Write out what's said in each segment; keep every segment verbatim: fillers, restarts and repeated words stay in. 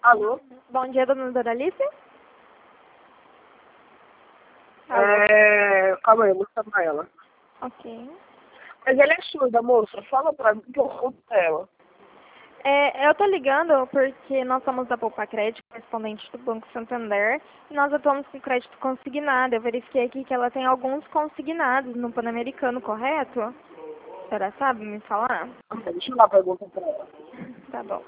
Alô? Bom dia, dona Doralice. Alô? É... Calma aí, eu vou chamar ela. Ok. Mas ela é surda, moça. Fala pra mim que eu conto ela. É, eu tô ligando porque nós somos da Poupa Crédito, correspondente do Banco Santander, e nós atuamos com crédito consignado. Eu verifiquei aqui que ela tem alguns consignados no Pan-Americano, correto? A senhora sabe me falar? Ok, deixa eu dar uma pergunta pra ela. Tá bom.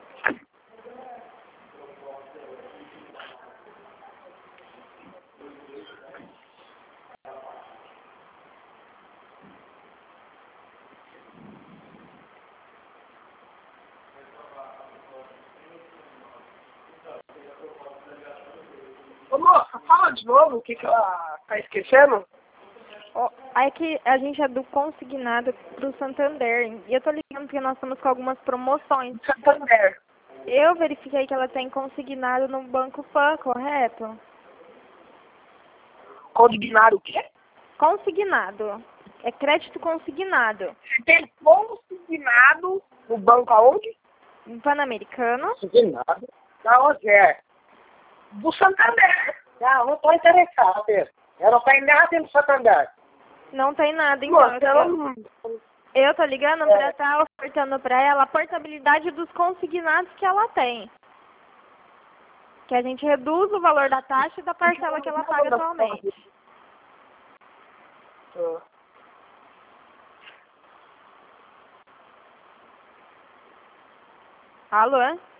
Ô, moça, fala de novo o que, que ela tá esquecendo. Ó, é que a gente é do consignado pro Santander, e eu tô ligando porque nós estamos com algumas promoções. Santander. Eu verifiquei que ela tem consignado no Banco Pan, correto? Consignar o quê? Consignado. É crédito consignado. Você tem consignado no banco aonde? Pan-Americano. Consignado. Da onde é? Do Santander. Não, não tô interessado. Eu não tenho nada no Santander. Não tem nada, então. Moça, ela Eu, não... eu tô ligando É. pra estar ofertando pra ela a portabilidade dos consignados que ela tem. Que a gente reduz o valor da taxa e da parcela que ela paga atualmente. Ah. Alô?